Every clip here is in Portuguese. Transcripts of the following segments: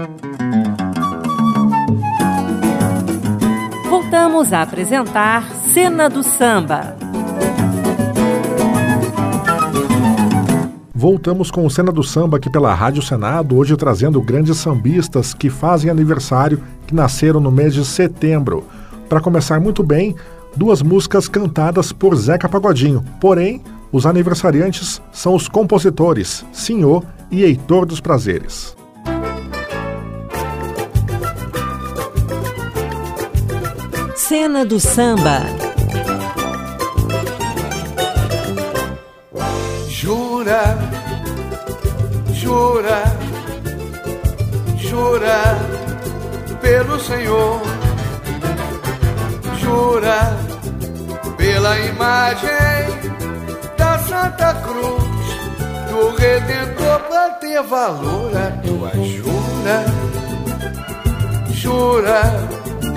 Voltamos a apresentar Cena do Samba. Voltamos com o Cena do Samba aqui pela Rádio Senado, hoje trazendo grandes sambistas que fazem aniversário, que nasceram no mês de setembro. Para começar muito bem, 2 músicas cantadas por Zeca Pagodinho, porém, os aniversariantes são os compositores Senhor e Heitor dos Prazeres. Cena do Samba. Jura, jura, jura pelo Senhor, jura pela imagem da Santa Cruz, do Redentor, pra ter valor a tua jura, jura,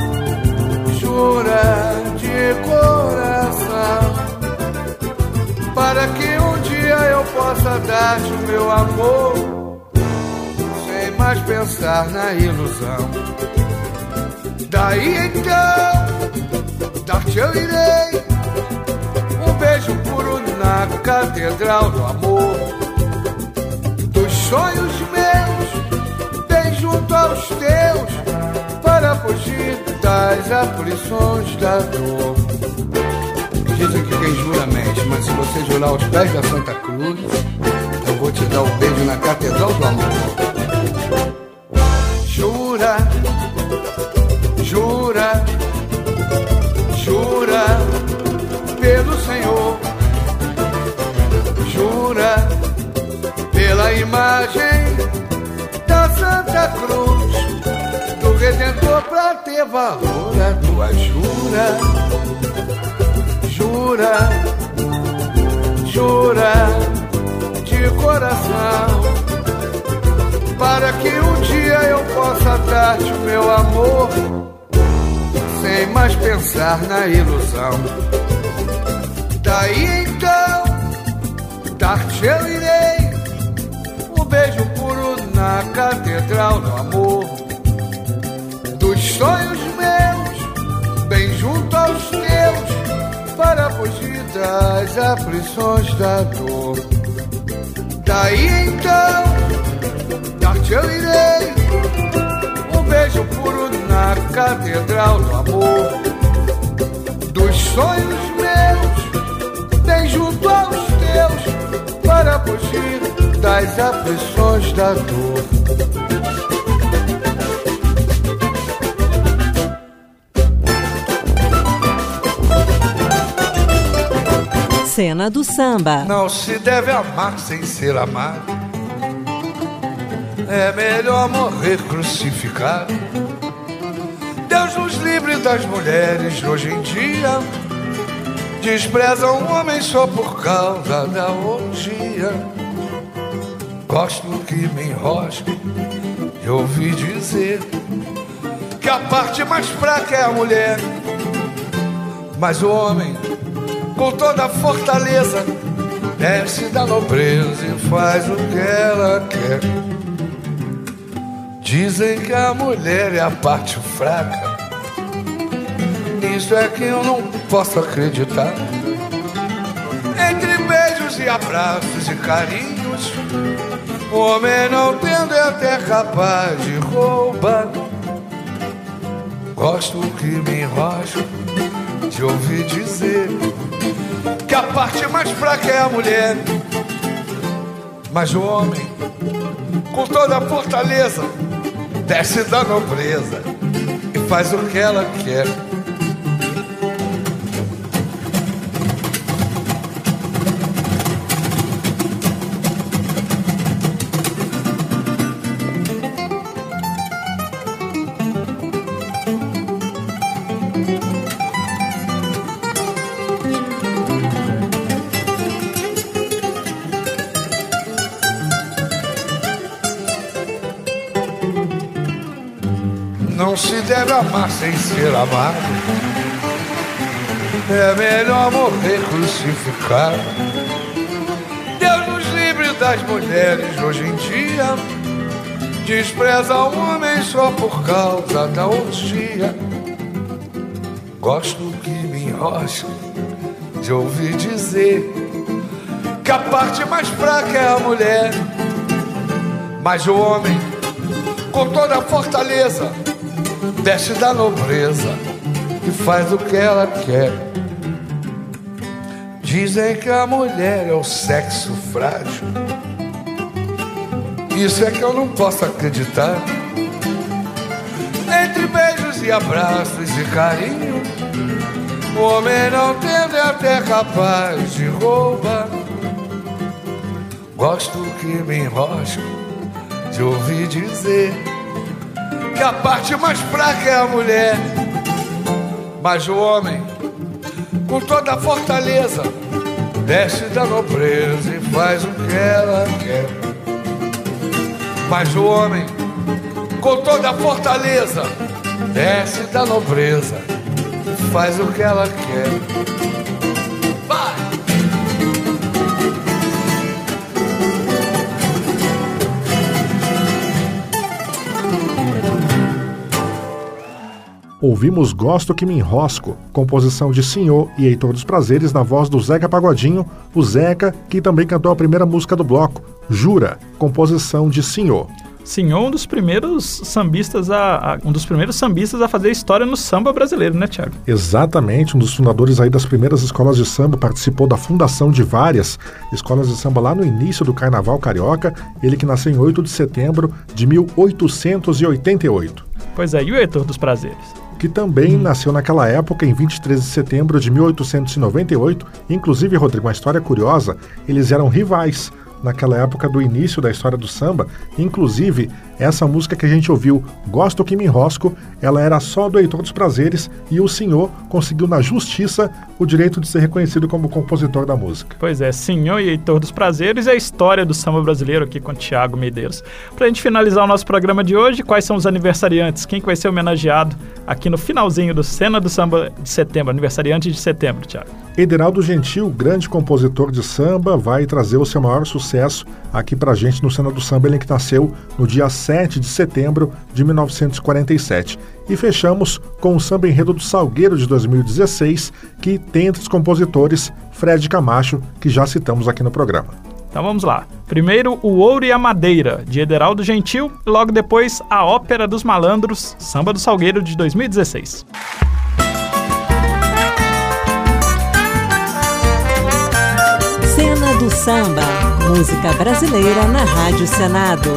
jura de coração, para que um dia eu possa dar-te o meu amor, sem mais pensar na ilusão. Daí então, dar-te eu irei um beijo puro na catedral do amor, dos sonhos meus, bem junto aos teus, para fugir das aflições da dor. Dizem que quem jura mente, mas se você jurar aos pés da Santa Cruz, eu vou te dar o beijo na catedral do amor. Jura, jura, jura pelo Senhor, jura pela imagem da Santa Cruz, do Redentor, pra ter valor a tua jura, jura, jura de coração, para que um dia eu possa dar-te o meu amor, sem mais pensar na ilusão. Daí então, dar-te eu irei um beijo puro na catedral do amor, dos sonhos meus, bem junto aos teus, para fugir das aflições da dor. Daí então, dar-te eu irei um beijo puro na catedral do amor, dos sonhos meus, bem junto aos teus, para fugir das aflições da dor. Cena do Samba. Não se deve amar sem ser amado, é melhor morrer crucificado. Deus nos livre das mulheres de hoje em dia, desprezam o homem só por causa da orgia. Gosto que me enrosque de ouvir dizer que a parte mais fraca é a mulher, mas o homem, com toda a fortaleza, desce da nobreza e faz o que ela quer. Dizem que a mulher é a parte fraca, nisso é que eu não posso acreditar. Entre beijos e abraços e carinhos, o homem não tendo é até capaz de roubar. Gosto que me enrosco de ouvir dizer que a parte mais fraca é a mulher, mas o homem, com toda a fortaleza, desce da nobreza e faz o que ela quer. Não se deve amar sem ser amado, é melhor morrer crucificado. Deus nos livre das mulheres hoje em dia, despreza um homem só por causa da orgia. Gosto que me enrosque de ouvir dizer que a parte mais fraca é a mulher, mas o homem, com toda a fortaleza, desce da nobreza e faz o que ela quer. Dizem que a mulher é o sexo frágil. Isso é que eu não posso acreditar. Entre beijos e abraços e carinho, o homem não tende até capaz de roubar. Gosto que me enrosco de ouvir dizer que a parte mais fraca é a mulher, mas o homem, com toda a fortaleza, desce da nobreza e faz o que ela quer. Mas o homem, com toda a fortaleza, desce da nobreza e faz o que ela quer. Vai! Ouvimos Gosto que me enrosco, composição de Senhor e Heitor dos Prazeres na voz do Zeca Pagodinho, o Zeca, que também cantou a primeira música do bloco, Jura, composição de Senhor. Senhor, um dos primeiros sambistas a fazer história no samba brasileiro, né, Thiago? Exatamente, um dos fundadores aí das primeiras escolas de samba, participou da fundação de várias escolas de samba lá no início do Carnaval Carioca, ele que nasceu em 8 de setembro de 1888. Pois é, e o Heitor dos Prazeres? Que também nasceu naquela época, em 23 de setembro de 1898. Inclusive, Rodrigo, uma história curiosa, eles eram rivais naquela época do início da história do samba. Inclusive, essa música que a gente ouviu, Gosto que me enrosco, ela era só do Heitor dos Prazeres e o Senhor conseguiu na justiça o direito de ser reconhecido como compositor da música. Pois é, Senhor e Heitor dos Prazeres é a história do samba brasileiro aqui com o Thiago Medeiros. Pra gente finalizar o nosso programa de hoje, quais são os aniversariantes? Quem que vai ser homenageado aqui no finalzinho do Cena do Samba de setembro, aniversariante de setembro, Thiago? Ederaldo Gentil, grande compositor de samba, vai trazer o seu maior sucesso aqui pra gente no Cena do Samba, ele que nasceu no dia 7 de setembro de 1947. E fechamos com o Samba Enredo do Salgueiro de 2016, que tem entre os compositores Fred Camacho, que já citamos aqui no programa. Então vamos lá. Primeiro, O Ouro e a Madeira, de Ederaldo Gentil, e logo depois, A Ópera dos Malandros, Samba do Salgueiro de 2016. Cena do Samba, música brasileira na Rádio Senado.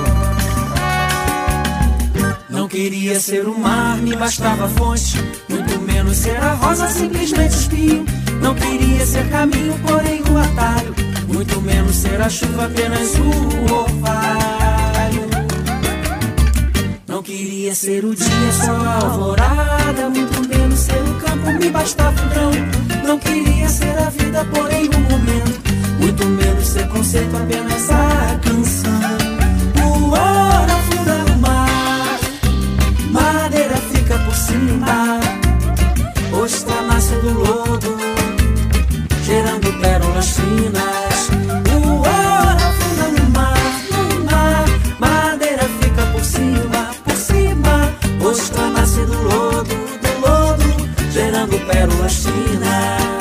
Não queria ser o mar, me bastava a fonte, muito menos ser a rosa, simplesmente espinho. Não queria ser caminho, porém o atalho, muito menos ser a chuva, apenas o orvalho. Não queria ser o dia, só a alvorada, muito menos ser o campo, me bastava o grão. Não queria ser a vida, porém o momento, muito menos ser conceito, apenas a canção. O ouro afunda no mar, madeira fica por cima, ostra nasce do lodo, gerando pérolas finas. O ouro afunda no mar, madeira fica por cima, ostra nasce do lodo, gerando pérolas finas.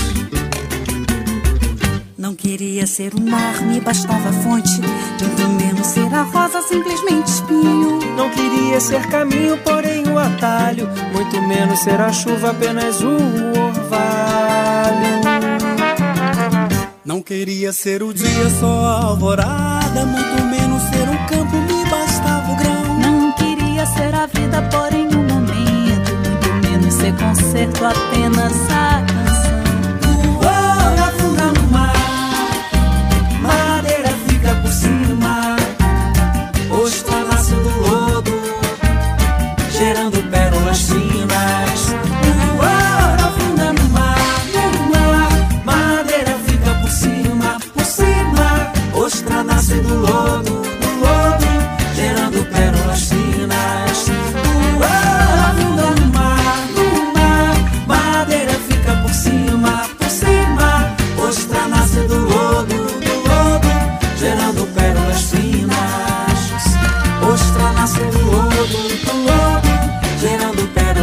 Não queria ser o mar, me bastava a fonte, muito menos ser a rosa, simplesmente espinho. Não queria ser caminho, porém o atalho, muito menos ser a chuva, apenas o orvalho. Não queria ser o dia, só a alvorada, muito menos ser o campo, me bastava o grão. Não queria ser a vida, porém o momento, muito menos ser concerto, apenas a canção. O ouro afunda no mar, madeira fica por cima, ostra nasce do lodo, gerando pérolas finas. O ouro afunda no mar, madeira fica por cima, ostra nasce do lodo, gerando pérolas finas. O ouro afunda no mar,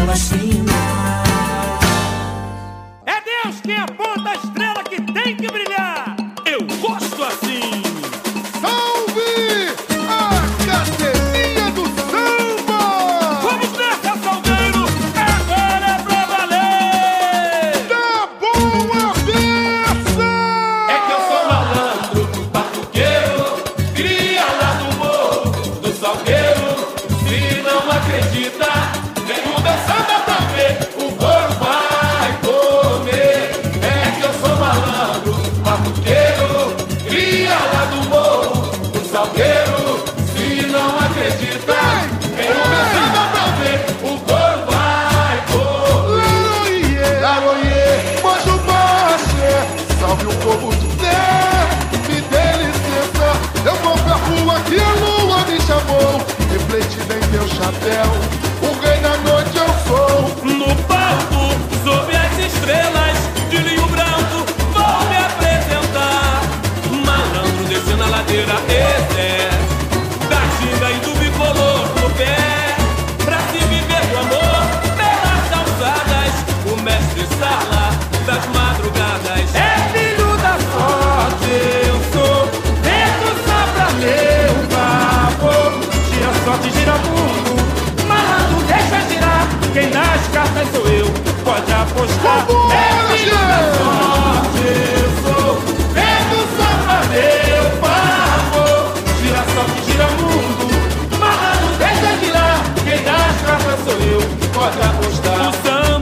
mais fina. É Deus quem aponta a estrela que tem que brilhar. Eu gosto assim. Salve a Academia do Samba! Vamos nessa, Salgueiro! Agora é pra valer! Tá bom a peça! É que eu sou malandro, batuqueiro, cria lá do morro, do Salgueiro. Se não acredita, vem no meu samba pra ver, o couro vai comer. É que eu sou malandro, batuqueiro, cria lá do morro, do Salgueiro. Se não acredita, vem no meu samba pra ver, o couro vai comer. Laroie, mojo baixo, salve o povo de Zé, me dê licença, eu vou pra rua que a lua me chamou, refletida em meu chapéu, o rei da noite eu sou. No palco, sob as estrelas de linho branco, vou me apresentar. Malandro descendo a ladeira, Ezé, da ginga e do bicolor no pé, pra se viver do amor pelas calçadas, o mestre sala das madrugadas. É filho da sorte, eu sou, vento só pra meu favor. Gira a sorte, gira mundo, malandro deixa girar, quem dá as cartas sou eu, pode apostar. É filho da sorte, eu sou, vento só pra meu favor. Gira a sorte, gira mundo, malandro deixa girar, quem dá as cartas sou eu, pode apostar.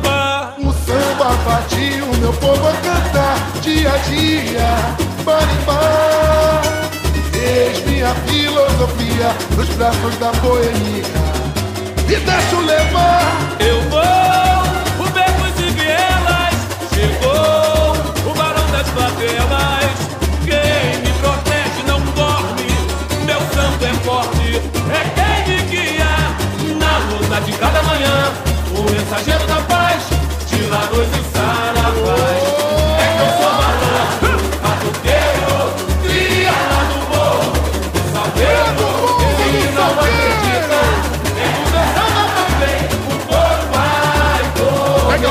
O samba vadio, meu povo a cantar, dia a dia, barimbá. Eis minha filosofia, nos braços da boemia, e deixo levar. Eu vou, o becos e vielas, chegou o barão das favelas. Quem me protege não dorme, meu santo é forte, é quem me guia na luta de cada manhã, o mensageiro da paz, de Larões e Saravás. É que eu sou malandro, batuqueiro, cria lá do morro, do Salgueiro. Se não acredita, vem o meu samba também, o couro vai comer. É que eu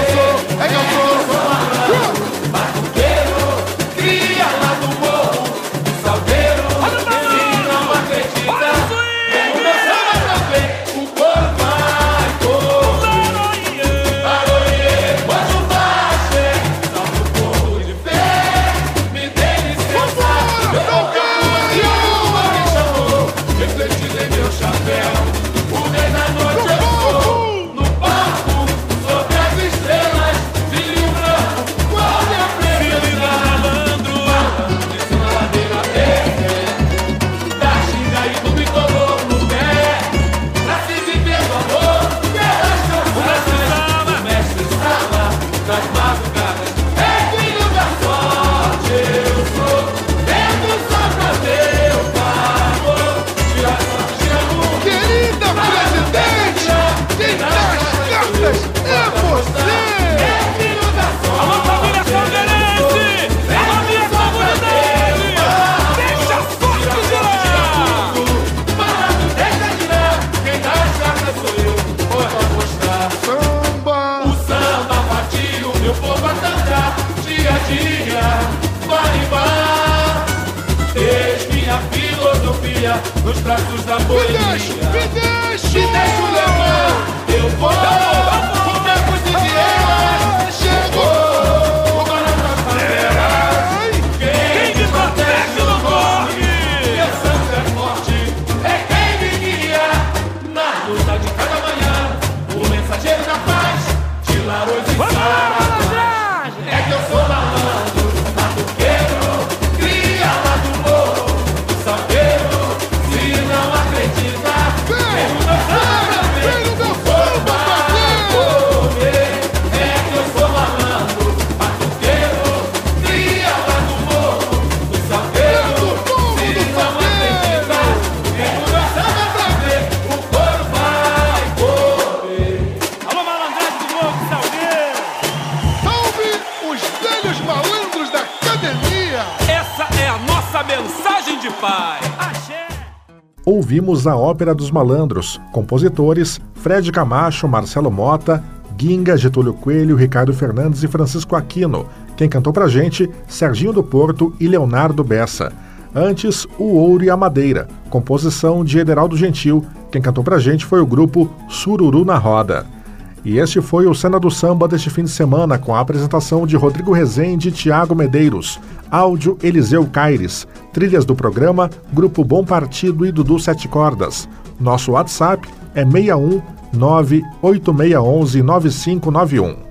sou malandro, batuqueiro, cria lá do morro, do Salgueiro. Se não acredita, vem o meu samba também, o couro vai comer. Laroie, mojo baixo, salve o povo de fé, me dê licença, eu vou pra rua que a lua me chamou, refletido em meu chapéu, o rei da noite eu sou. No palco, sob as estrelas, de linho branco, qual me apresenta? Malandro, descendo a ladeira, da ginga e do bicolor no pé, pra se viver do amor, pelas canções, o mestre sala das madrugadas. É filho da sorte, eu sou, vento só pra meu favor. Tira a sorte, tira a luz. querida presidente, quem dá as cartas é você. É filho da sorte. Alô, família salgueirense! Alô, minha comunidade! Deixa a sorte girar! Malandro, deixa girar! Quem dá as cartas sou eu, pode apostar. Samba, O samba vadio, meu povo a cantar, dia a dia, barimbá. Eis minha filosofia, nos braços da boemia. me deixa. Me deixo levar, eu vou, o becos e vielas, chegou o barão das favelas. Quem me protege não dorme, meu santo é forte, é quem me guia na luta de cada manhã, o mensageiro da paz, de Larões e Saravás. É que eu sou malandro, batuqueiro, cria lá do morro, do Salgueiro. Se não acredita, vem o meu samba, vem o meu samba vai comer. É que eu sou malandro, batuqueiro, cria lá do morro, do Salgueiro. Se não acredita, vem o meu samba pra ver, o couro vai comer. Alô, malandragem do morro do Salgueiro! Salve os velhos malandros da academia. Essa é a nossa mensagem de paz. Axé! Ouvimos a Ópera dos Malandros, compositores Fred Camacho, Marcelo Mota, Ginga, Getúlio Coelho, Ricardo Fernandes e Francisco Aquino. Quem cantou pra gente, Serginho do Porto e Leonardo Bessa. Antes, O Ouro e a Madeira, composição de Ederaldo Gentil. Quem cantou pra gente foi o grupo Sururu na Roda. E este foi o Cena do Samba deste fim de semana, com a apresentação de Rodrigo Rezende e Tiago Medeiros, áudio Eliseu Caires, trilhas do programa Grupo Bom Partido e Dudu Sete Cordas. Nosso WhatsApp é 61 98611 9591.